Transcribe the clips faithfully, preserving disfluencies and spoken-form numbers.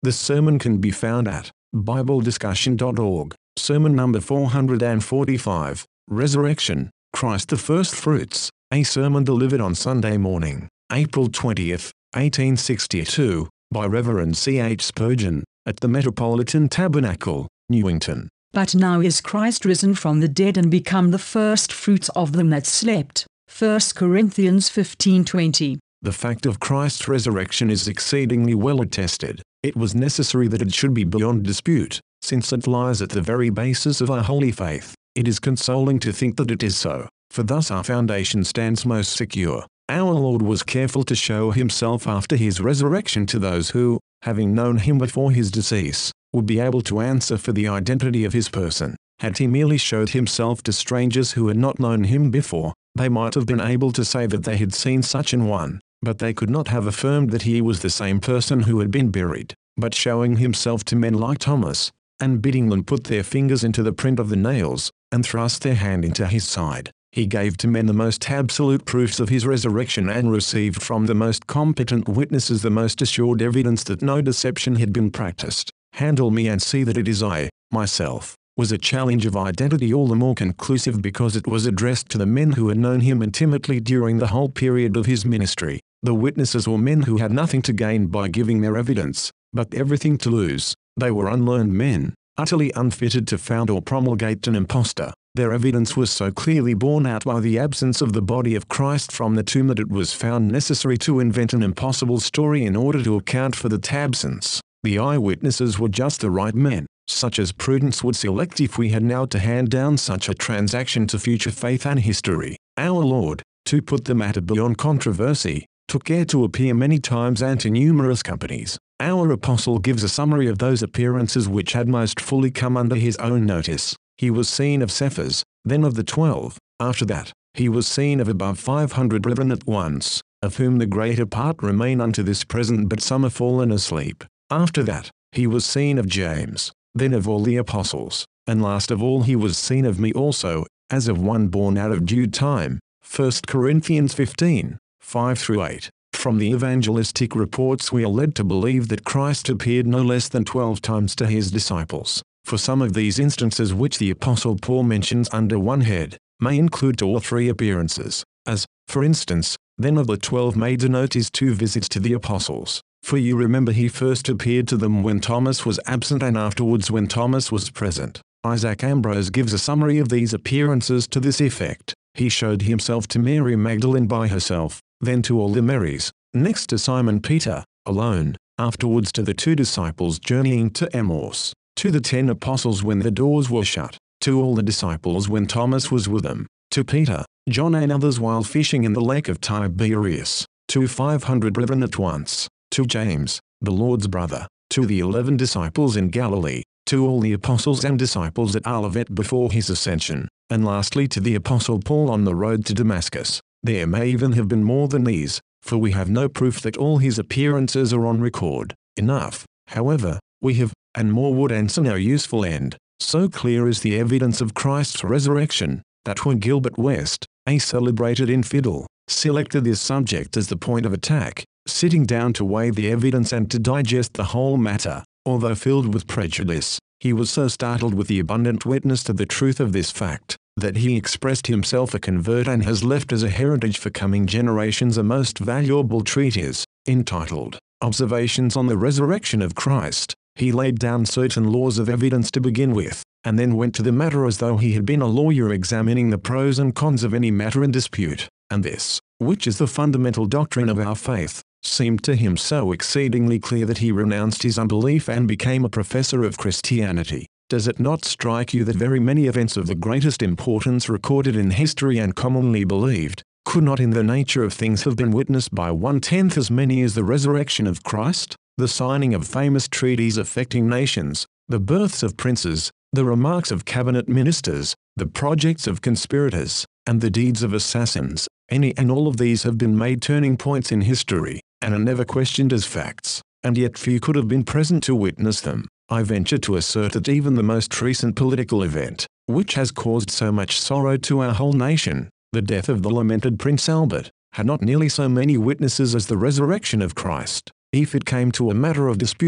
The sermon can be found at bible discussion dot org, sermon number four hundred forty-five, Resurrection, Christ the First Fruits, a sermon delivered on Sunday morning, April twentieth, eighteen sixty-two, by Reverend C H Spurgeon, at the Metropolitan Tabernacle, Newington. But now is Christ risen from the dead and become the first fruits of them that slept. First Corinthians fifteen twenty. The fact of Christ's resurrection is exceedingly well attested. It was necessary that it should be beyond dispute, since it lies at the very basis of our holy faith. It is consoling to think that it is so, for thus our foundation stands most secure. Our Lord was careful to show himself after his resurrection to those who, having known him before his decease, would be able to answer for the identity of his person. Had he merely showed himself to strangers who had not known him before, they might have been able to say that they had seen such an one, but they could not have affirmed that he was the same person who had been buried. But showing himself to men like Thomas, and bidding them put their fingers into the print of the nails, and thrust their hand into his side, he gave to men the most absolute proofs of his resurrection and received from the most competent witnesses the most assured evidence that no deception had been practiced. Handle me and see that it is I, myself, was a challenge of identity all the more conclusive because it was addressed to the men who had known him intimately during the whole period of his ministry. The witnesses were men who had nothing to gain by giving their evidence, but everything to lose. They were unlearned men, utterly unfitted to found or promulgate an impostor. Their evidence was so clearly borne out by the absence of the body of Christ from the tomb that it was found necessary to invent an impossible story in order to account for that absence. The eyewitnesses were just the right men, such as prudence would select if we had now to hand down such a transaction to future faith and history. Our Lord, to put the matter beyond controversy, took care to appear many times and to numerous companies. Our apostle gives a summary of those appearances which had most fully come under his own notice. He was seen of Cephas, then of the twelve. After that, he was seen of above five hundred brethren at once, of whom the greater part remain unto this present, but some are fallen asleep. After that, he was seen of James, then of all the apostles, and last of all he was seen of me also, as of one born out of due time. First Corinthians fifteen, five through eight. From the evangelistic reports we are led to believe that Christ appeared no less than twelve times to his disciples. For some of these instances which the Apostle Paul mentions under one head, may include two or three appearances, as, for instance, then of the twelve may denote his two visits to the apostles. For you remember he first appeared to them when Thomas was absent and afterwards when Thomas was present. Isaac Ambrose gives a summary of these appearances to this effect. He showed himself to Mary Magdalene by herself, then to all the Marys, next to Simon Peter, alone, afterwards to the two disciples journeying to Emmaus, to the ten apostles when the doors were shut, to all the disciples when Thomas was with them, to Peter, John and others while fishing in the lake of Tiberias, to five hundred brethren at once, to James, the Lord's brother, to the eleven disciples in Galilee, to all the apostles and disciples at Olivet before his ascension, and lastly to the apostle Paul on the road to Damascus. There may even have been more than these, for we have no proof that all his appearances are on record. Enough, however, we have, and more would answer no useful end. So clear is the evidence of Christ's resurrection, that when Gilbert West, a celebrated infidel, selected this subject as the point of attack, sitting down to weigh the evidence and to digest the whole matter, although filled with prejudice, he was so startled with the abundant witness to the truth of this fact, that he expressed himself a convert and has left as a heritage for coming generations a most valuable treatise, entitled, Observations on the Resurrection of Christ. He laid down certain laws of evidence to begin with, and then went to the matter as though he had been a lawyer examining the pros and cons of any matter in dispute, and this, which is the fundamental doctrine of our faith, seemed to him so exceedingly clear that he renounced his unbelief and became a professor of Christianity. Does it not strike you that very many events of the greatest importance recorded in history and commonly believed, could not in the nature of things have been witnessed by one-tenth as many as the resurrection of Christ? The signing of famous treaties affecting nations, the births of princes, the remarks of cabinet ministers, the projects of conspirators, and the deeds of assassins, any and all of these have been made turning points in history, and are never questioned as facts, and yet few could have been present to witness them. I venture to assert that even the most recent political event, which has caused so much sorrow to our whole nation, the death of the lamented Prince Albert, had not nearly so many witnesses as the resurrection of Christ. If it came to a matter of dispute,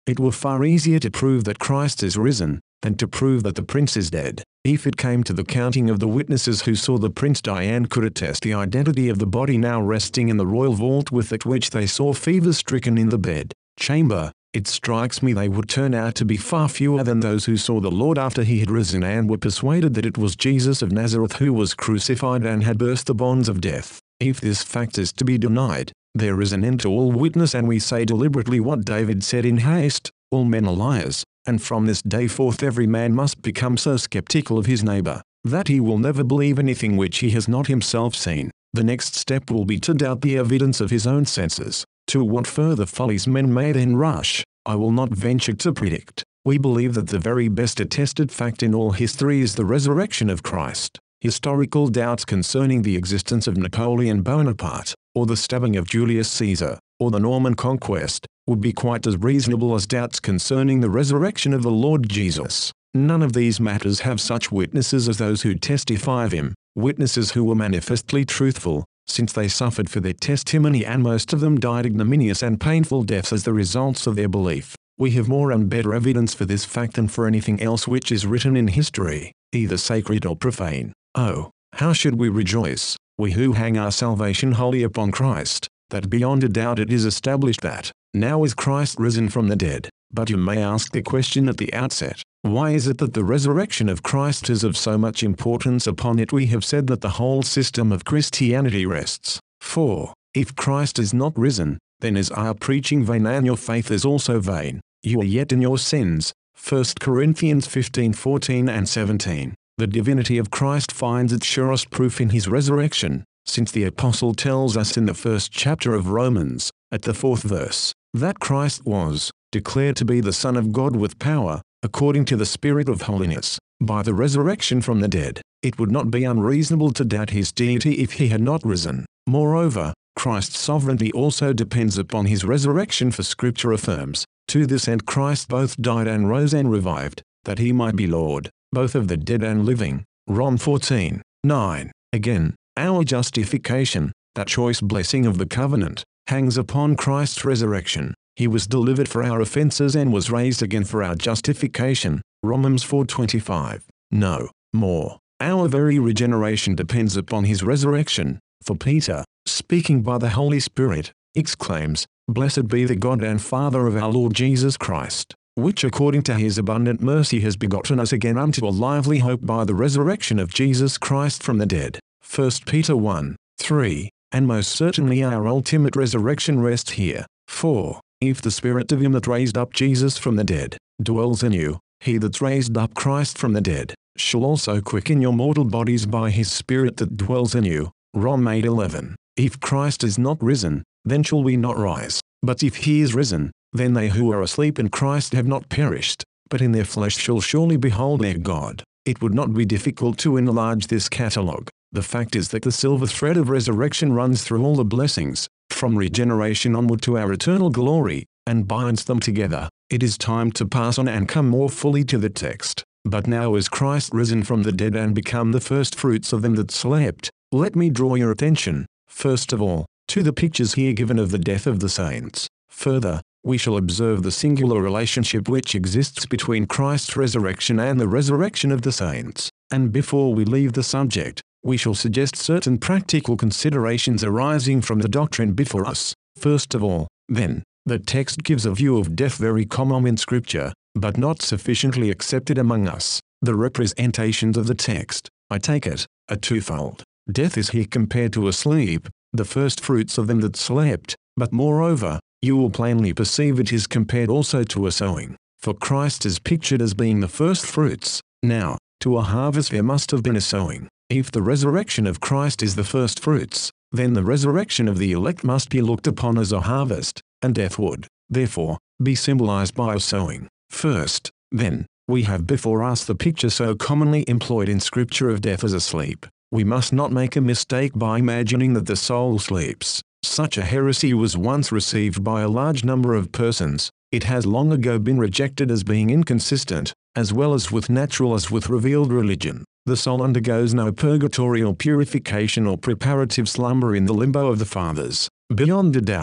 It were far easier to prove that Christ is risen, than to prove that the prince is dead. If it came to the counting of the witnesses who saw the prince die and could attest the identity of the body now resting in the royal vault with it which they saw fever-stricken in the bed chamber, it strikes me they would turn out to be far fewer than those who saw the Lord after he had risen and were persuaded that it was Jesus of Nazareth who was crucified and had burst the bonds of death. If this fact is to be denied, there is an end to all witness, and we say deliberately what David said in haste, all men are liars, and from this day forth every man must become so skeptical of his neighbor, that he will never believe anything which he has not himself seen. The next step will be to doubt the evidence of his own senses. To what further follies men may then rush, I will not venture to predict. We believe that the very best attested fact in all history is the resurrection of Christ. Historical doubts concerning the existence of Napoleon Bonaparte, or the stabbing of Julius Caesar, or the Norman conquest, would be quite as reasonable as doubts concerning the resurrection of the Lord Jesus. None of these matters have such witnesses as those who testify of him, witnesses who were manifestly truthful, since they suffered for their testimony, and most of them died ignominious and painful deaths as the results of their belief. We have more and better evidence for this fact than for anything else which is written in history, either sacred or profane. Oh, how should we rejoice, we who hang our salvation wholly upon Christ, that beyond a doubt it is established that, now is Christ risen from the dead. But you may ask the question at the outset, why is it that the resurrection of Christ is of so much importance? Upon it we have said that the whole system of Christianity rests. For, if Christ is not risen, then is our preaching vain and your faith is also vain. You are yet in your sins. First Corinthians fifteen fourteen and seventeen. The divinity of Christ finds its surest proof in his resurrection, since the apostle tells us in the first chapter of Romans, at the fourth verse, that Christ was declared to be the Son of God with power, according to the Spirit of holiness, by the resurrection from the dead. It would not be unreasonable to doubt his deity if he had not risen. Moreover, Christ's sovereignty also depends upon his resurrection, for Scripture affirms, to this end Christ both died and rose and revived, that he might be Lord, both of the dead and living. Romans fourteen nine. Again, our justification, that choice blessing of the covenant, hangs upon Christ's resurrection. He was delivered for our offenses and was raised again for our justification. Romans four twenty-five. No, more. Our very regeneration depends upon his resurrection, for Peter, speaking by the Holy Spirit, exclaims, Blessed be the God and Father of our Lord Jesus Christ, which according to his abundant mercy has begotten us again unto a lively hope by the resurrection of Jesus Christ from the dead. First Peter one three. And most certainly our ultimate resurrection rests here. For, if the Spirit of him that raised up Jesus from the dead dwells in you, he that raised up Christ from the dead shall also quicken your mortal bodies by his Spirit that dwells in you. Romans eight eleven. If Christ is not risen, then shall we not rise. But if he is risen, then they who are asleep in Christ have not perished, but in their flesh shall surely behold their God. It would not be difficult to enlarge this catalogue. The fact is that the silver thread of resurrection runs through all the blessings, from regeneration onward to our eternal glory, and binds them together. It is time to pass on and come more fully to the text. But now is Christ risen from the dead and become the first fruits of them that slept. Let me draw your attention, first of all, to the pictures here given of the death of the saints. Further, we shall observe the singular relationship which exists between Christ's resurrection and the resurrection of the saints. And before we leave the subject, we shall suggest certain practical considerations arising from the doctrine before us. First of all, then, the text gives a view of death very common in Scripture, but not sufficiently accepted among us. The representations of the text, I take it, are twofold. Death is here compared to a sleep, the first fruits of them that slept, but moreover, you will plainly perceive it is compared also to a sowing. For Christ is pictured as being the first fruits. Now, to a harvest there must have been a sowing. If the resurrection of Christ is the first fruits, then the resurrection of the elect must be looked upon as a harvest, and death would, therefore, be symbolized by a sowing. First, then, we have before us the picture so commonly employed in Scripture of death as a sleep. We must not make a mistake by imagining that the soul sleeps. Such a heresy was once received by a large number of persons. It has long ago been rejected as being inconsistent, as well as with natural as with revealed religion. The soul undergoes no purgatorial purification or preparative slumber in the limbo of the fathers. Beyond a doubt,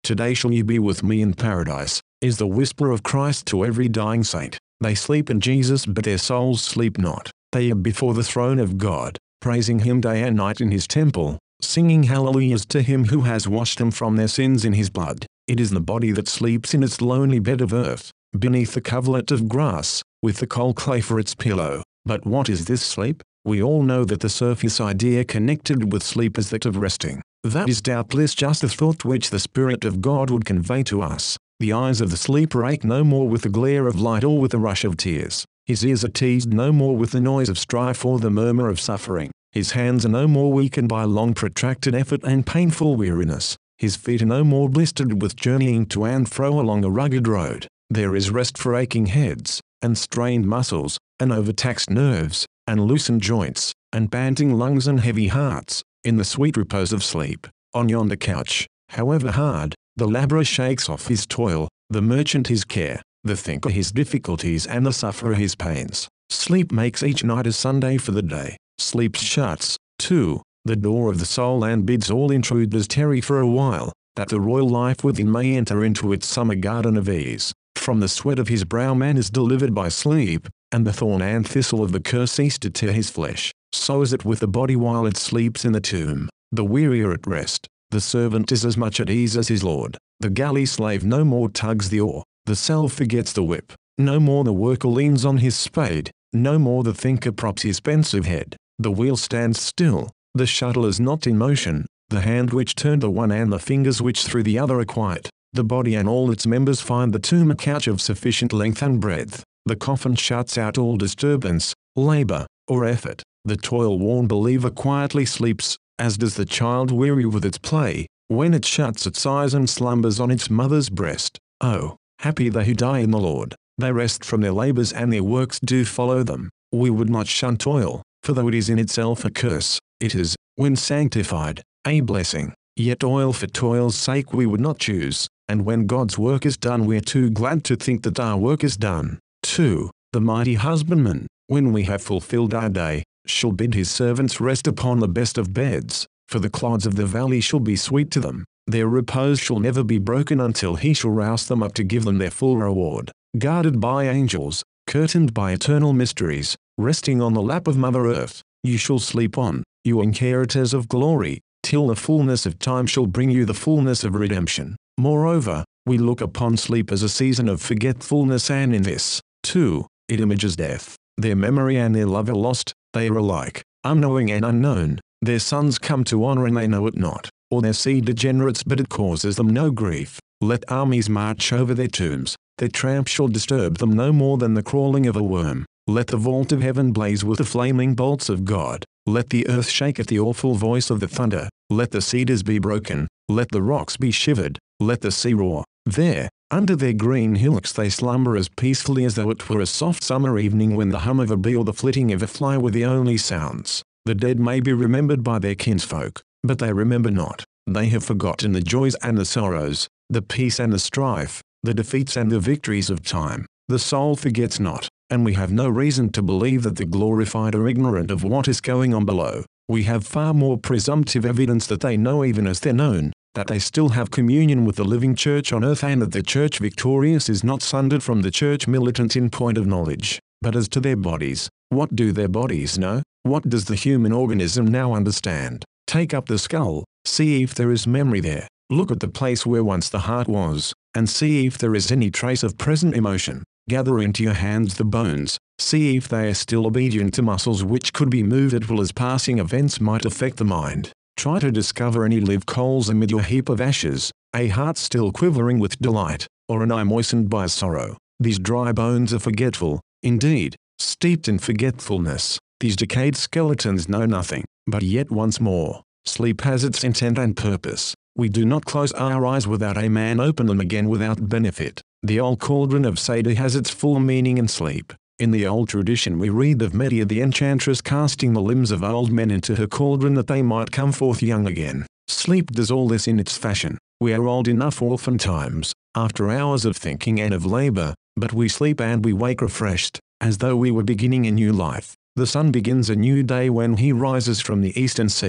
Today shall you be with me in paradise, is the whisper of Christ to every dying saint. They sleep in Jesus, but their souls sleep not. They are before the throne of God, praising him day and night in his temple, singing hallelujahs to him who has washed them from their sins in his blood. It is the body that sleeps in its lonely bed of earth, beneath the coverlet of grass, with the cold clay for its pillow. But what is this sleep? We all know that the surface idea connected with sleep is that of resting. That is doubtless just a thought which the Spirit of God would convey to us. The eyes of the sleeper ache no more with the glare of light or with the rush of tears. His ears are teased no more with the noise of strife or the murmur of suffering. His hands are no more weakened by long protracted effort and painful weariness. His feet are no more blistered with journeying to and fro along a rugged road. There is rest for aching heads, and strained muscles, and overtaxed nerves, and loosened joints, and panting lungs and heavy hearts, in the sweet repose of sleep. On yonder couch, however hard, the laborer shakes off his toil, the merchant his care, the thinker his difficulties and the sufferer his pains. Sleep makes each night a Sunday for the day. Sleep shuts, too, the door of the soul and bids all intruders tarry for a while, that the royal life within may enter into its summer garden of ease. From the sweat of his brow man is delivered by sleep, and the thorn and thistle of the curse cease to tear his flesh. So is it with the body while it sleeps in the tomb. The weary are at rest. The servant is as much at ease as his lord. The galley slave no more tugs the oar. The cell forgets the whip. No more the worker leans on his spade. No more the thinker props his pensive head. The wheel stands still. The shuttle is not in motion. The hand which turned the one and the fingers which threw the other are quiet. The body and all its members find the tomb a couch of sufficient length and breadth. The coffin shuts out all disturbance, labor, or effort. The toil-worn believer quietly sleeps, as does the child weary with its play, when it shuts its eyes and slumbers on its mother's breast. Oh, happy they who die in the Lord. They rest from their labors and their works do follow them. We would not shun toil, for though it is in itself a curse, it is, when sanctified, a blessing. Yet toil for toil's sake we would not choose, and when God's work is done we are too glad to think that our work is done. two. The mighty husbandman, when we have fulfilled our day, shall bid his servants rest upon the best of beds, for the clods of the valley shall be sweet to them. Their repose shall never be broken until he shall rouse them up to give them their full reward. Guarded by angels, curtained by eternal mysteries, resting on the lap of Mother Earth, you shall sleep on, you inheritors of glory, till the fullness of time shall bring you the fullness of redemption. Moreover, we look upon sleep as a season of forgetfulness, and in this, too, it images death. Their memory and their love are lost, they are alike, unknowing and unknown. Their sons come to honor and they know it not, or their seed degenerates but it causes them no grief. Let armies march over their tombs, their tramp shall disturb them no more than the crawling of a worm. Let the vault of heaven blaze with the flaming bolts of God. Let the earth shake at the awful voice of the thunder. Let the cedars be broken. Let the rocks be shivered. Let the sea roar. There, under their green hillocks they slumber as peacefully as though it were a soft summer evening when the hum of a bee or the flitting of a fly were the only sounds. The dead may be remembered by their kinsfolk, but they remember not. They have forgotten the joys and the sorrows, the peace and the strife, the defeats and the victories of time. The soul forgets not, and we have no reason to believe that the glorified are ignorant of what is going on below. We have far more presumptive evidence that they know even as they're known, that they still have communion with the living church on earth, and that the church victorious is not sundered from the church militant in point of knowledge. But as to their bodies, what do their bodies know? What does the human organism now understand? Take up the skull, see if there is memory there. Look at the place where once the heart was, and see if there is any trace of present emotion. Gather into your hands the bones, see if they are still obedient to muscles which could be moved at will as passing events might affect the mind. Try to discover any live coals amid your heap of ashes, a heart still quivering with delight, or an eye moistened by sorrow. These dry bones are forgetful, indeed, steeped in forgetfulness. These decayed skeletons know nothing, but yet once more, sleep has its intent and purpose. We do not close our eyes without a man open them again without benefit. The old cauldron of Sada has its full meaning in sleep. In the old tradition we read of Medea the enchantress casting the limbs of old men into her cauldron that they might come forth young again. Sleep does all this in its fashion. We are old enough oftentimes, after hours of thinking and of labor, but we sleep and we wake refreshed, as though we were beginning a new life. The sun begins a new day when he rises from the eastern sea.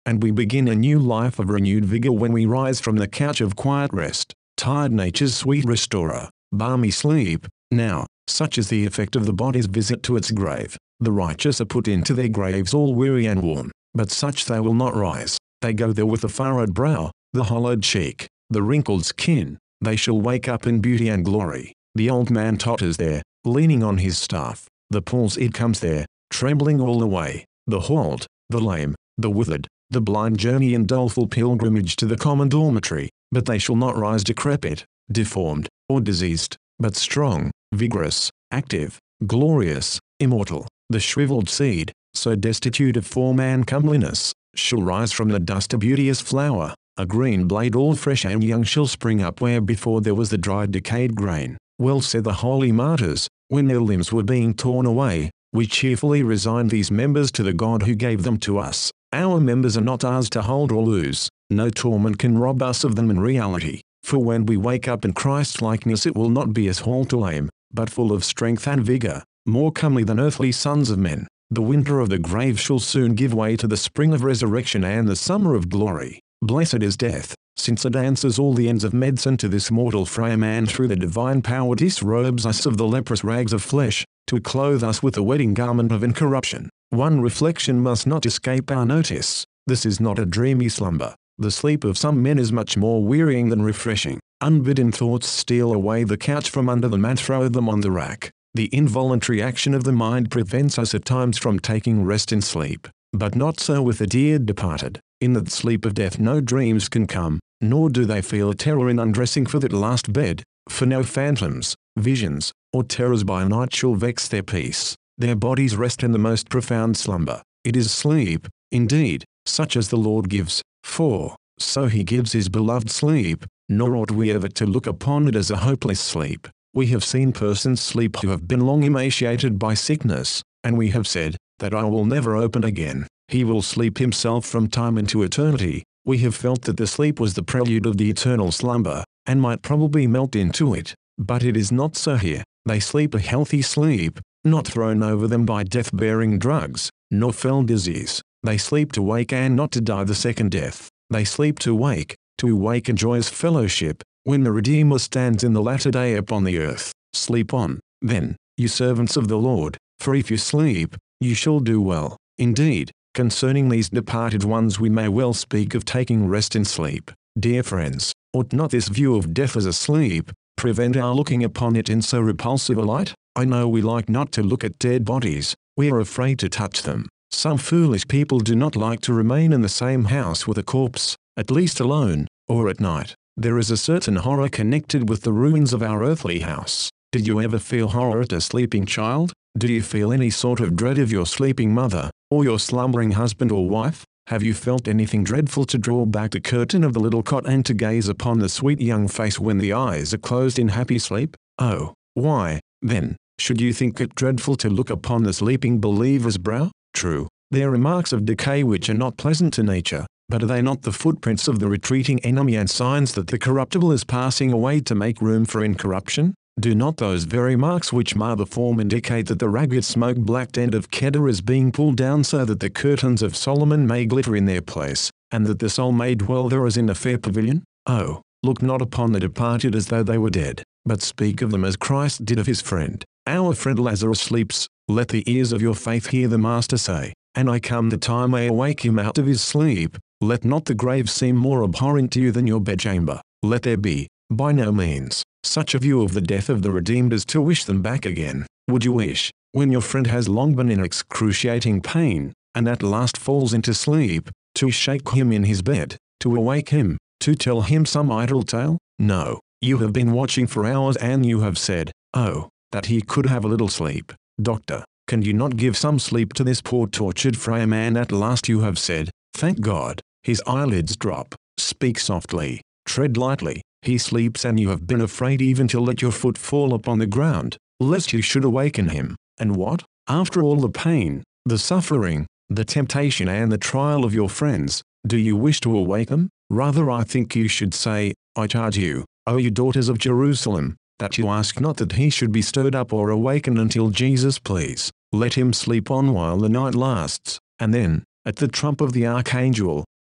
and we begin a new life of renewed vigor when we rise from the couch of quiet rest, tired nature's sweet restorer, balmy sleep. Now, such is the effect of the body's visit to its grave. The righteous are put into their graves all weary and worn, but such they will not rise. They go there with the furrowed brow, the hollowed cheek, the wrinkled skin. They shall wake up in beauty and glory. The old man totters there, leaning on his staff. The palsied comes there, trembling all the way. The halt, the lame, the withered, the blind journey in doleful pilgrimage to the common dormitory, but they shall not rise decrepit, deformed, or diseased, but strong, vigorous, active, glorious, immortal. The shriveled seed, so destitute of form and comeliness, shall rise from the dust a beauteous flower. A green blade all fresh and young shall spring up where before there was the dried decayed grain. Well said the holy martyrs, when their limbs were being torn away, we cheerfully resigned these members to the God who gave them to us. Our members are not ours to hold or lose. No torment can rob us of them in reality. For when we wake up in Christ-likeness it will not be as halt or lame, but full of strength and vigor, more comely than earthly sons of men. The winter of the grave shall soon give way to the spring of resurrection and the summer of glory. Blessed is death, since it answers all the ends of medicine to this mortal frame and through the divine power disrobes us of the leprous rags of flesh, to clothe us with the wedding garment of incorruption. One reflection must not escape our notice. This is not a dreamy slumber. The sleep of some men is much more wearying than refreshing. Unbidden thoughts steal away the couch from under them and throw them on the rack. The involuntary action of the mind prevents us at times from taking rest in sleep, but not so with the dear departed. In that sleep of death no dreams can come, nor do they feel terror in undressing for that last bed, for no phantoms, visions, or terrors by night shall vex their peace. Their bodies rest in the most profound slumber. It is sleep, indeed, such as the Lord gives, for, so he gives his beloved sleep, nor ought we ever to look upon it as a hopeless sleep. We have seen persons sleep who have been long emaciated by sickness, and we have said, that eye will never open again. He will sleep himself from time into eternity. We have felt that the sleep was the prelude of the eternal slumber, and might probably melt into it, but it is not so here. They sleep a healthy sleep, not thrown over them by death-bearing drugs, nor fell disease. They sleep to wake and not to die the second death. They sleep to wake, to wake in joyous fellowship, when the Redeemer stands in the latter day upon the earth. Sleep on, then, you servants of the Lord, for if you sleep, you shall do well. Indeed, concerning these departed ones we may well speak of taking rest in sleep. Dear friends, ought not this view of death as a sleep prevent our looking upon it in so repulsive a light? I know we like not to look at dead bodies, we are afraid to touch them. Some foolish people do not like to remain in the same house with a corpse, at least alone, or at night. There is a certain horror connected with the ruins of our earthly house. Did you ever feel horror at a sleeping child? Do you feel any sort of dread of your sleeping mother, or your slumbering husband or wife? Have you felt anything dreadful to draw back the curtain of the little cot and to gaze upon the sweet young face when the eyes are closed in happy sleep? Oh, why, then, should you think it dreadful to look upon the sleeping believer's brow? True, there are marks of decay which are not pleasant to nature, but are they not the footprints of the retreating enemy and signs that the corruptible is passing away to make room for incorruption? Do not those very marks which mar the form indicate that the ragged smoke-blacked end of Kedar is being pulled down so that the curtains of Solomon may glitter in their place, and that the soul may dwell there as in a fair pavilion? Oh, look not upon the departed as though they were dead, but speak of them as Christ did of his friend. Our friend Lazarus sleeps, let the ears of your faith hear the Master say, and I come that I may awake him out of his sleep. Let not the grave seem more abhorrent to you than your bedchamber. Let there be, by no means, such a view of the death of the redeemed as to wish them back again. Would you wish, when your friend has long been in excruciating pain, and at last falls into sleep, to shake him in his bed, to awake him, to tell him some idle tale? No, you have been watching for hours and you have said, oh, that he could have a little sleep. Doctor, can you not give some sleep to this poor tortured frame? And at last you have said, thank God, his eyelids drop. Speak softly, tread lightly. He sleeps and you have been afraid even to let your foot fall upon the ground, lest you should awaken him. And what, after all the pain, the suffering, the temptation and the trial of your friends, do you wish to awake them? Rather I think you should say, I charge you, O you daughters of Jerusalem, that you ask not that he should be stirred up or awakened until Jesus please. Let him sleep on while the night lasts, and then, at the trump of the archangel,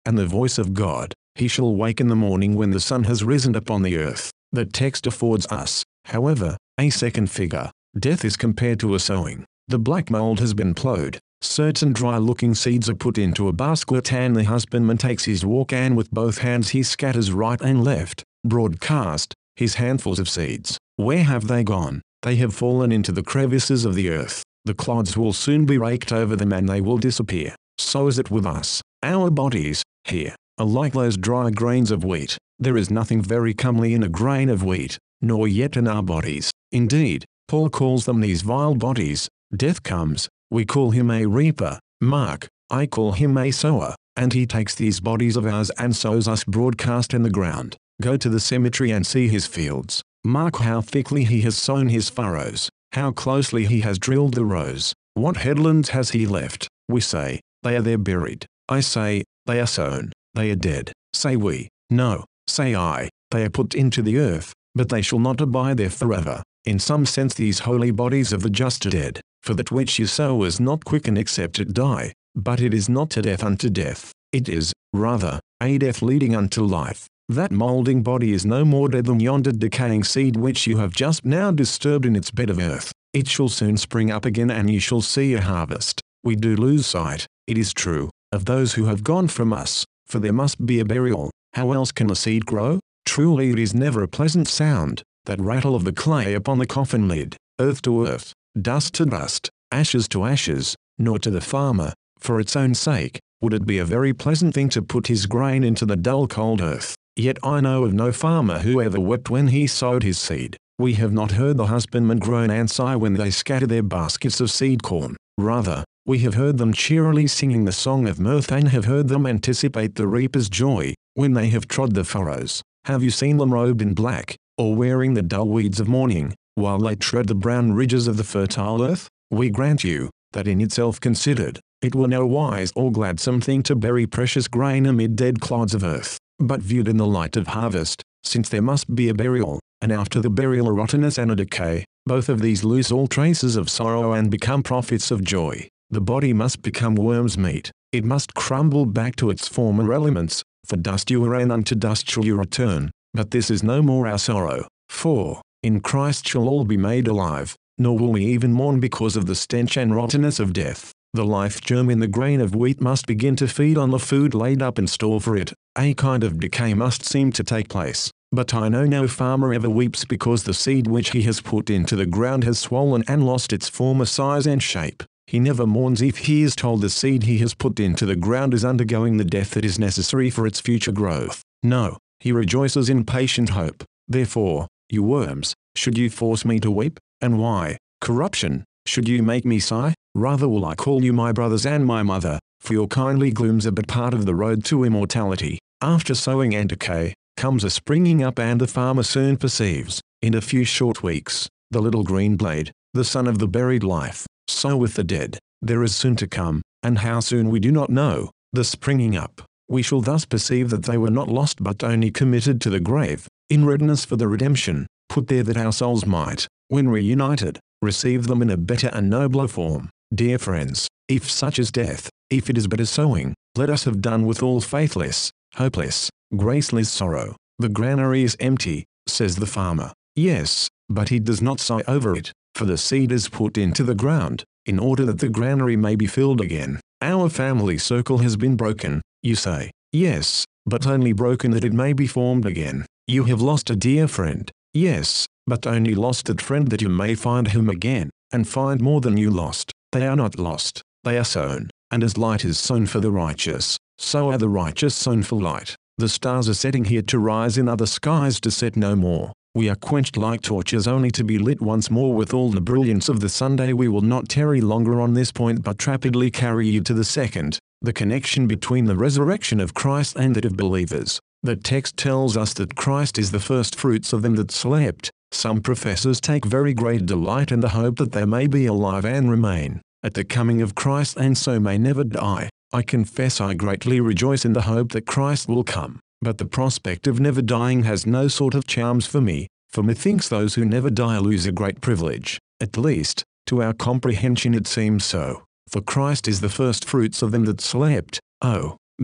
and the voice of God. He shall wake in the morning when the sun has risen upon the earth. The text affords us, however, a second figure. Death is compared to a sowing. The black mold has been plowed. Certain dry-looking seeds are put into a basket and the husbandman takes his walk and with both hands he scatters right and left, broadcast, his handfuls of seeds. Where have they gone? They have fallen into the crevices of the earth. The clods will soon be raked over them and they will disappear. So is it with us. Our bodies, here, are like those dry grains of wheat. There is nothing very comely in a grain of wheat, nor yet in our bodies. Indeed, Paul calls them these vile bodies. Death comes, we call him a reaper. Mark, I call him a sower, and he takes these bodies of ours and sows us broadcast in the ground. Go to the cemetery and see his fields. Mark how thickly he has sown his furrows, how closely he has drilled the rows. What headlands has he left? We say, they are there buried. I say, they are sown, they are dead. Say we, no, say I, they are put into the earth, but they shall not abide there forever. In some sense these holy bodies of the just are dead, for that which you sow is not quickened except it die, but it is not to death unto death, it is, rather, a death leading unto life. That moulding body is no more dead than yonder decaying seed which you have just now disturbed in its bed of earth. It shall soon spring up again and you shall see a harvest. We do lose sight, it is true, of those who have gone from us, for there must be a burial. How else can a seed grow? Truly it is never a pleasant sound, that rattle of the clay upon the coffin lid, earth to earth, dust to dust, ashes to ashes, nor to the farmer, for its own sake, would it be a very pleasant thing to put his grain into the dull cold earth. Yet I know of no farmer who ever wept when he sowed his seed. We have not heard the husbandmen groan and sigh when they scatter their baskets of seed corn. Rather, we have heard them cheerily singing the song of mirth and have heard them anticipate the reaper's joy, when they have trod the furrows. Have you seen them robed in black, or wearing the dull weeds of mourning, while they tread the brown ridges of the fertile earth? We grant you, that in itself considered, it were no wise or gladsome thing to bury precious grain amid dead clods of earth. But viewed in the light of harvest, since there must be a burial, and after the burial a rottenness and a decay, both of these lose all traces of sorrow and become prophets of joy. The body must become worm's meat, it must crumble back to its former elements, for dust you were and unto dust shall you return, but this is no more our sorrow, for, in Christ shall all be made alive, nor will we even mourn because of the stench and rottenness of death. The life germ in the grain of wheat must begin to feed on the food laid up in store for it. A kind of decay must seem to take place. But I know no farmer ever weeps because the seed which he has put into the ground has swollen and lost its former size and shape. He never mourns if he is told the seed he has put into the ground is undergoing the death that is necessary for its future growth. No, he rejoices in patient hope. Therefore, you worms, should you force me to weep? And why, corruption, should you make me sigh? Rather will I call you my brothers and my mother, for your kindly glooms are but part of the road to immortality. After sowing and decay, comes a springing up and the farmer soon perceives, in a few short weeks, the little green blade, the son of the buried life. So with the dead, there is soon to come, and how soon we do not know, the springing up. We shall thus perceive that they were not lost but only committed to the grave, in readiness for the redemption, put there that our souls might, when reunited, receive them in a better and nobler form. Dear friends, if such is death, if it is but a sowing, let us have done with all faithless, hopeless, graceless sorrow. The granary is empty, says the farmer. Yes, but he does not sigh over it, for the seed is put into the ground, in order that the granary may be filled again. Our family circle has been broken, you say. Yes, but only broken that it may be formed again. You have lost a dear friend. Yes, but only lost that friend that you may find him again, and find more than you lost. They are not lost, they are sown, and as light is sown for the righteous, so are the righteous sown for light. The stars are setting here to rise in other skies to set no more. We are quenched like torches only to be lit once more with all the brilliance of the Sunday. We will not tarry longer on this point but rapidly carry you to the second, the connection between the resurrection of Christ and that of believers. The text tells us that Christ is the first fruits of them that slept. Some professors take very great delight in the hope that they may be alive and remain at the coming of Christ and so may never die. I confess I greatly rejoice in the hope that Christ will come, but the prospect of never dying has no sort of charms for me, for methinks those who never die lose a great privilege. At least, to our comprehension it seems so, for Christ is the first fruits of them that slept. Oh, then,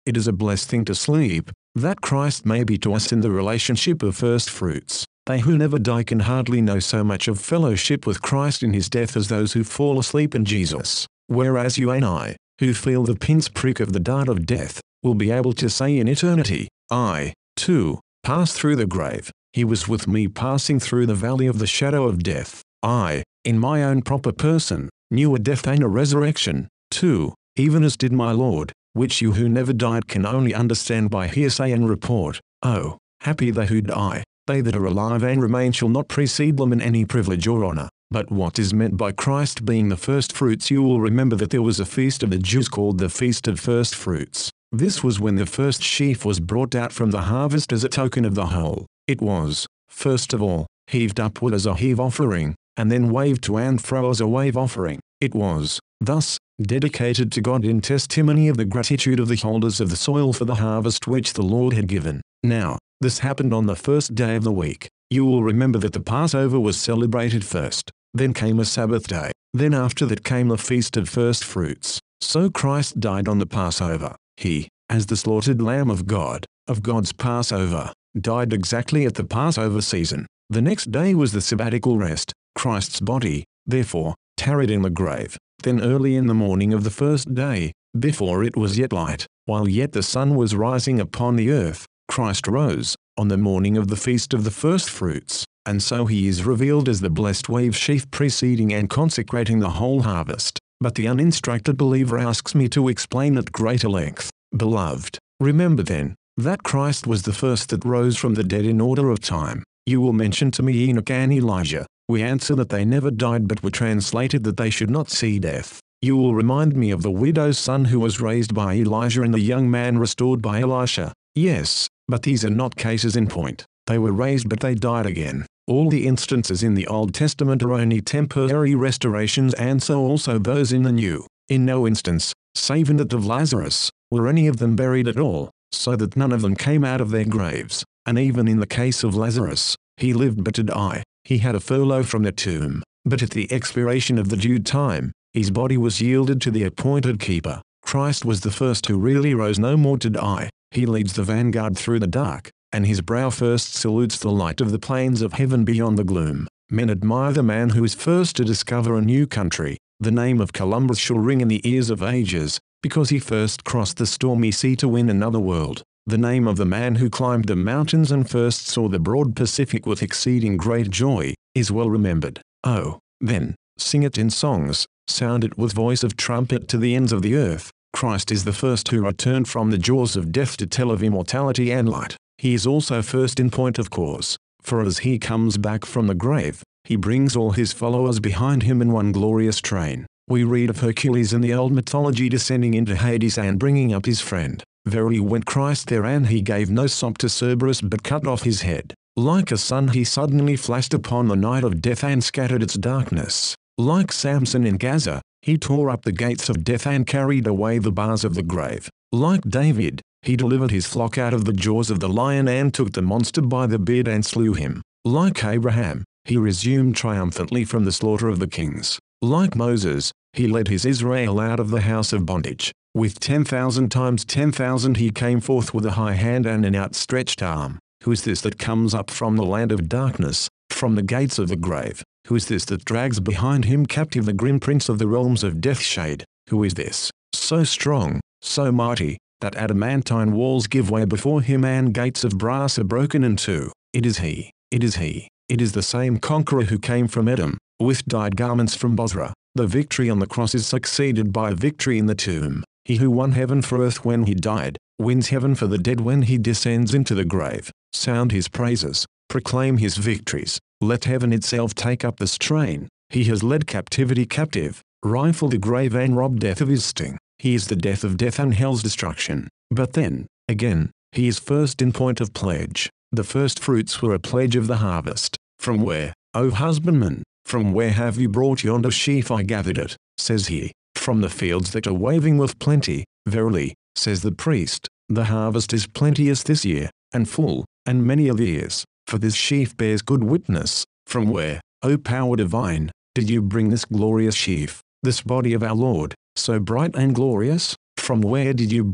It is a blessed thing to sleep, that Christ may be to us in the relationship of first fruits. They who never die can hardly know so much of fellowship with Christ in his death as those who fall asleep in Jesus. Whereas you and I, who feel the pin's prick of the dart of death, will be able to say in eternity, I, too, passed through the grave. He was with me passing through the valley of the shadow of death. I, in my own proper person, knew a death and a resurrection, too, even as did my Lord, which you who never died can only understand by hearsay and report. Oh, happy they who die. They that are alive and remain shall not precede them in any privilege or honor. But what is meant by Christ being the first fruits? You will remember that there was a feast of the Jews called the Feast of First Fruits. This was when the first sheaf was brought out from the harvest as a token of the whole. It was, first of all, heaved upward as a heave offering, and then waved to and fro as a wave offering. It was, thus, dedicated to God in testimony of the gratitude of the holders of the soil for the harvest which the Lord had given. Now, this happened on the first day of the week. You will remember that the Passover was celebrated first. Then came a Sabbath day. Then after that came the Feast of First Fruits. So Christ died on the Passover. He, as the slaughtered Lamb of God, of God's Passover, died exactly at the Passover season. The next day was the sabbatical rest. Christ's body, therefore, tarried in the grave. Then early in the morning of the first day, before it was yet light, while yet the sun was rising upon the earth, Christ rose, on the morning of the Feast of the First Fruits, and so he is revealed as the blessed wave sheaf preceding and consecrating the whole harvest. But the uninstructed believer asks me to explain at greater length. Beloved, remember then, that Christ was the first that rose from the dead in order of time. You will mention to me Enoch and Elijah. We answer that they never died but were translated that they should not see death. You will remind me of the widow's son who was raised by Elijah and the young man restored by Elisha. Yes, but these are not cases in point. They were raised but they died again. All the instances in the Old Testament are only temporary restorations, and so also those in the New. In no instance, save in that of Lazarus, were any of them buried at all, so that none of them came out of their graves. And even in the case of Lazarus, he lived but to die. He had a furlough from the tomb, but at the expiration of the due time, his body was yielded to the appointed keeper. Christ was the first who really rose no more to die. He leads the vanguard through the dark, and his brow first salutes the light of the plains of heaven beyond the gloom. Men admire the man who is first to discover a new country. The name of Columbus shall ring in the ears of ages, because he first crossed the stormy sea to win another world. The name of the man who climbed the mountains and first saw the broad Pacific with exceeding great joy, is well remembered. Oh, then, sing it in songs, sound it with voice of trumpet to the ends of the earth. Christ is the first who returned from the jaws of death to tell of immortality and light. He is also first in point of cause, for as he comes back from the grave, he brings all his followers behind him in one glorious train. We read of Hercules in the old mythology descending into Hades and bringing up his friend. Verily went Christ there, and he gave no sop to Cerberus but cut off his head. Like a sun he suddenly flashed upon the night of death and scattered its darkness. Like Samson in Gaza, he tore up the gates of death and carried away the bars of the grave. Like David, he delivered his flock out of the jaws of the lion and took the monster by the beard and slew him. Like Abraham, he resumed triumphantly from the slaughter of the kings. Like Moses, he led his Israel out of the house of bondage. With ten thousand times ten thousand he came forth with a high hand and an outstretched arm. Who is this that comes up from the land of darkness, from the gates of the grave? Who is this that drags behind him captive the grim prince of the realms of death shade? Who is this, so strong, so mighty, that adamantine walls give way before him and gates of brass are broken in two? It is he, it is he, it is the same conqueror who came from Edom, with dyed garments from Bozrah. The victory on the cross is succeeded by a victory in the tomb. He who won heaven for earth when he died, wins heaven for the dead when he descends into the grave. Sound his praises, proclaim his victories, let heaven itself take up the strain. He has led captivity captive, rifled the grave and robbed death of his sting. He is the death of death and hell's destruction. But then, again, he is first in point of pledge. The first fruits were a pledge of the harvest. From where, O husbandman, from where have you brought yonder sheaf? I gathered it, says he, from the fields that are waving with plenty. Verily, says the priest, the harvest is plenteous this year, and full, and many are the ears, for this sheaf bears good witness. From where, O power divine, did you bring this glorious sheaf, this body of our Lord, so bright and glorious? From where did you bring it,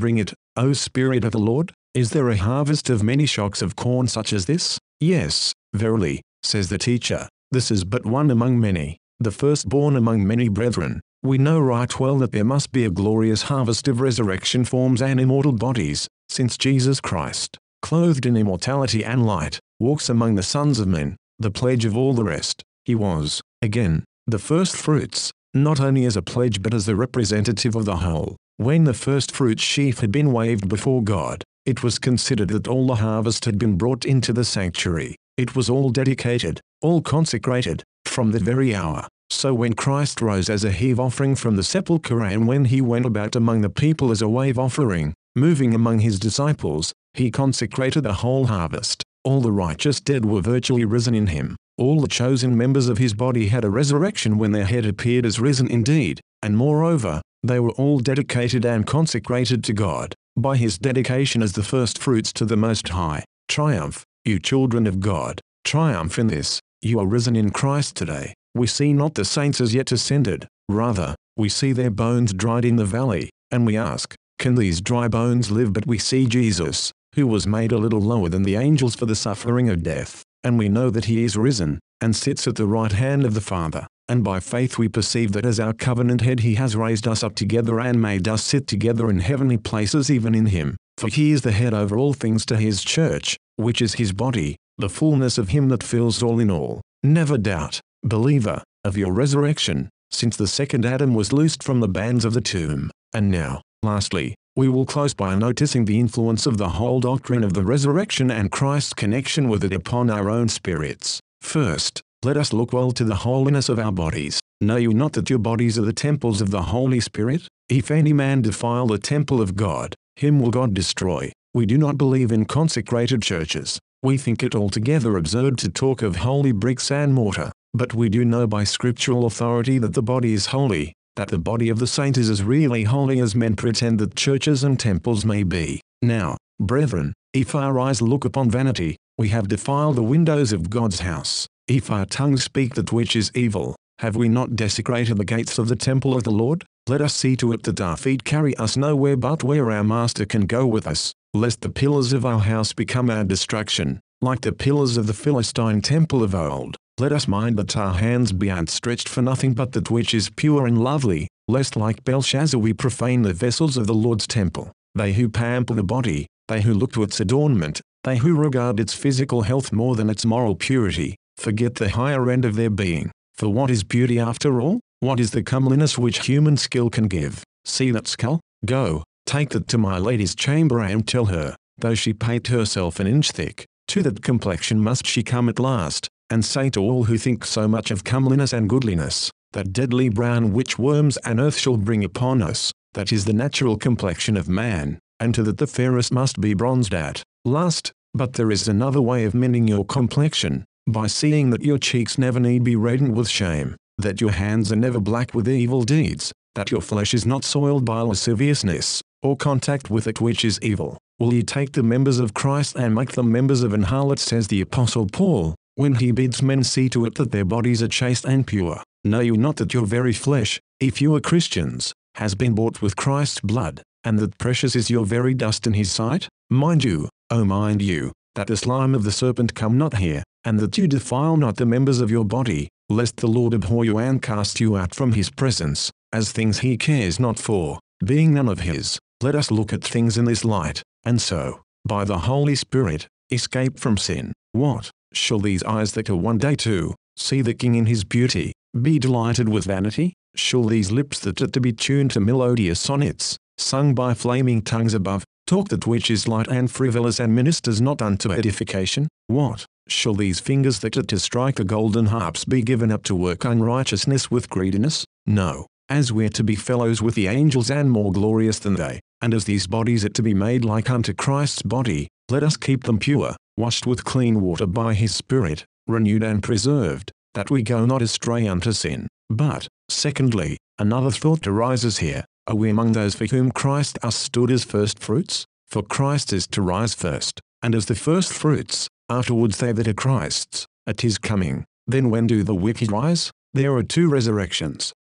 O Spirit of the Lord, is there a harvest of many shocks of corn such as this? Yes, verily, says the teacher, this is but one among many, the firstborn among many brethren. We know right well that there must be a glorious harvest of resurrection forms and immortal bodies, since Jesus Christ, clothed in immortality and light, walks among the sons of men, the pledge of all the rest. He was, again, the first fruits, not only as a pledge but as the representative of the whole. When the first fruits sheaf had been waved before God, it was considered that all the harvest had been brought into the sanctuary. It was all dedicated, all consecrated, from that very hour. So when Christ rose as a heave offering from the sepulchre, and when he went about among the people as a wave offering, moving among his disciples, he consecrated the whole harvest. All the righteous dead were virtually risen in him. All the chosen members of his body had a resurrection when their head appeared as risen indeed, and moreover, they were all dedicated and consecrated to God, by his dedication as the first fruits to the Most High. Triumph, you children of God, triumph in this, you are risen in Christ today. We see not the saints as yet ascended, rather, we see their bones dried in the valley, and we ask, can these dry bones live? But we see Jesus, who was made a little lower than the angels for the suffering of death, and we know that he is risen, and sits at the right hand of the Father, and by faith we perceive that as our covenant head he has raised us up together and made us sit together in heavenly places even in him, for he is the head over all things to his church, which is his body, the fullness of him that fills all in all. Never doubt, believer, of your resurrection, since the second Adam was loosed from the bands of the tomb. And now, lastly, we will close by noticing the influence of the whole doctrine of the resurrection and Christ's connection with it upon our own spirits. First, let us look well to the holiness of our bodies. Know you not that your bodies are the temples of the Holy Spirit? If any man defile the temple of God, him will God destroy. We do not believe in consecrated churches. We think it altogether absurd to talk of holy bricks and mortar. But we do know by scriptural authority that the body is holy, that the body of the saint is as really holy as men pretend that churches and temples may be. Now, brethren, if our eyes look upon vanity, we have defiled the windows of God's house. If our tongues speak that which is evil, have we not desecrated the gates of the temple of the Lord? Let us see to it that our feet carry us nowhere but where our Master can go with us, lest the pillars of our house become our destruction, like the pillars of the Philistine temple of old. Let us mind that our hands be outstretched for nothing but that which is pure and lovely, lest like Belshazzar we profane the vessels of the Lord's temple. They who pamper the body, they who look to its adornment, they who regard its physical health more than its moral purity, forget the higher end of their being. For what is beauty after all? What is the comeliness which human skill can give? See that skull? Go, take that to my lady's chamber and tell her, though she paint herself an inch thick, to that complexion must she come at last. And say to all who think so much of comeliness and goodliness, that deadly brown which worms and earth shall bring upon us, that is the natural complexion of man, and to that the fairest must be bronzed at last. But there is another way of mending your complexion, by seeing that your cheeks never need be reddened with shame, that your hands are never black with evil deeds, that your flesh is not soiled by lasciviousness, or contact with it which is evil. Will ye take the members of Christ and make them members of an harlot, says the Apostle Paul, when he bids men see to it that their bodies are chaste and pure? Know you not that your very flesh, if you are Christians, has been bought with Christ's blood, and that precious is your very dust in his sight? Mind you, O mind you, that the slime of the serpent come not here, and that you defile not the members of your body, lest the Lord abhor you and cast you out from his presence, as things he cares not for, being none of his. Let us look at things in this light, and so, by the Holy Spirit, escape from sin. What? Shall these eyes that are one day to see the King in his beauty, be delighted with vanity? Shall these lips that are to be tuned to melodious sonnets, sung by flaming tongues above, talk that which is light and frivolous and ministers not unto edification? What? Shall these fingers that are to strike the golden harps be given up to work unrighteousness with greediness? No, as we're to be fellows with the angels and more glorious than they, and as these bodies are to be made like unto Christ's body, let us keep them pure, washed with clean water by his Spirit, renewed and preserved, that we go not astray unto sin. But, secondly, another thought arises here. Are we among those for whom Christ us stood as first fruits? For Christ is to rise first, and as the first fruits, afterwards they that are Christ's, at his coming. Then when do the wicked rise? There are two resurrections.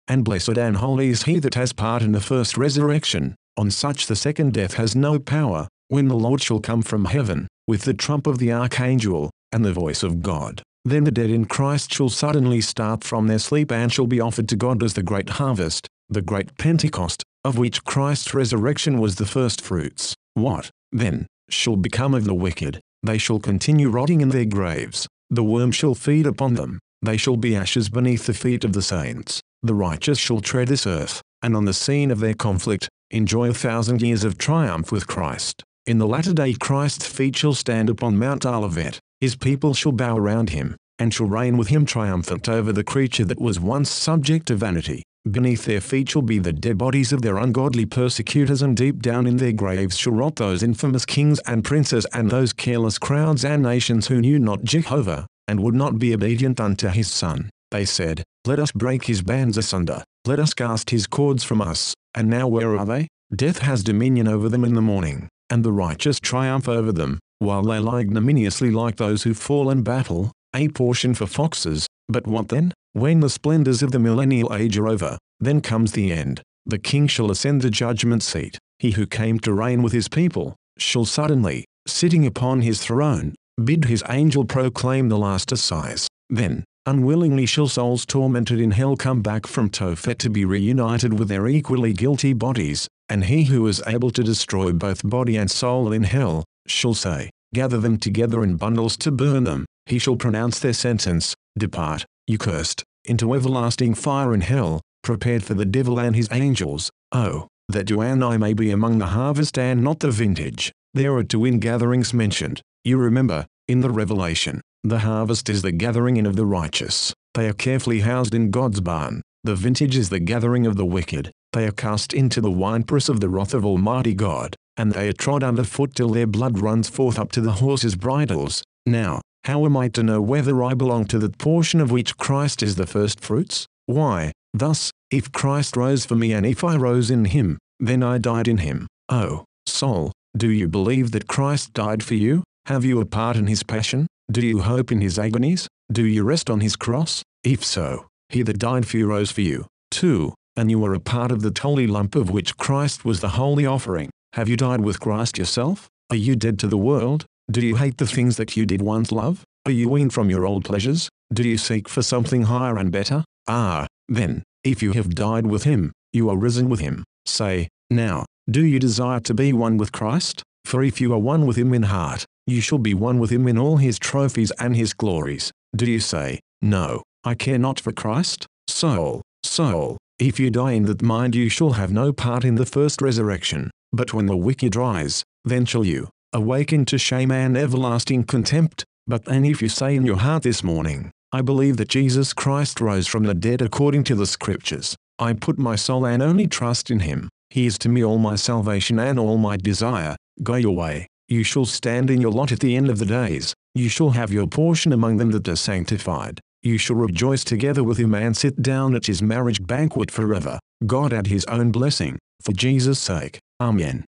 and blessed and holy is he that has part in the first resurrection. On such the second death has no power, when the Lord shall come from heaven, with the trump of the archangel, and the voice of God. Then the dead in Christ shall suddenly start from their sleep and shall be offered to God as the great harvest, the great Pentecost, of which Christ's resurrection was the first fruits. What, then, shall become of the wicked? They shall continue rotting in their graves. The worm shall feed upon them. They shall be ashes beneath the feet of the saints. The righteous shall tread this earth, and on the scene of their conflict, enjoy a thousand years of triumph with Christ. In the latter day Christ's feet shall stand upon Mount Olivet. His people shall bow around him, and shall reign with him triumphant over the creature that was once subject to vanity. Beneath their feet shall be the dead bodies of their ungodly persecutors, and deep down in their graves shall rot those infamous kings and princes and those careless crowds and nations who knew not Jehovah, and would not be obedient unto his Son. They said, Let us break his bands asunder, let us cast his cords from us. And now where are they? Death has dominion over them in the morning, and the righteous triumph over them, while they lie ignominiously like those who fall in battle, a portion for foxes. But what then? When the splendors of the millennial age are over, then comes the end. The king shall ascend the judgment seat. He who came to reign with his people, shall suddenly, sitting upon his throne, bid his angel proclaim the last assize. Then, unwillingly shall souls tormented in hell come back from Tophet to be reunited with their equally guilty bodies, and he who is able to destroy both body and soul in hell, shall say, Gather them together in bundles to burn them. He shall pronounce their sentence, Depart, you cursed, into everlasting fire in hell, prepared for the devil and his angels. Oh, that you and I may be among the harvest and not the vintage. There are two ingatherings mentioned. You remember, in the Revelation, the harvest is the gathering in of the righteous. They are carefully housed in God's barn. The vintage is the gathering of the wicked. They are cast into the winepress of the wrath of Almighty God, and they are trod under foot till their blood runs forth up to the horses' bridles. Now, how am I to know whether I belong to that portion of which Christ is the first fruits? Why, thus, if Christ rose for me and if I rose in him, then I died in him. Oh, soul, do you believe that Christ died for you? Have you a part in his passion? Do you hope in his agonies? Do you rest on his cross? If so, he that died for you rose for you, too, and you are a part of the holy lump of which Christ was the holy offering. Have you died with Christ yourself? Are you dead to the world? Do you hate the things that you did once love? Are you weaned from your old pleasures? Do you seek for something higher and better? Ah, then, if you have died with him, you are risen with him. Say, now, do you desire to be one with Christ? For if you are one with him in heart, you shall be one with him in all his trophies and his glories. Do you say, No, I care not for Christ? Soul, soul, if you die in that mind you shall have no part in the first resurrection. But when the wicked rise, then shall you awaken to shame and everlasting contempt. But then if you say in your heart this morning, I believe that Jesus Christ rose from the dead according to the Scriptures, I put my soul and only trust in him, he is to me all my salvation and all my desire, go your way. You shall stand in your lot at the end of the days. You shall have your portion among them that are sanctified. You shall rejoice together with him and sit down at his marriage banquet forever. God add his own blessing, for Jesus' sake. Amen.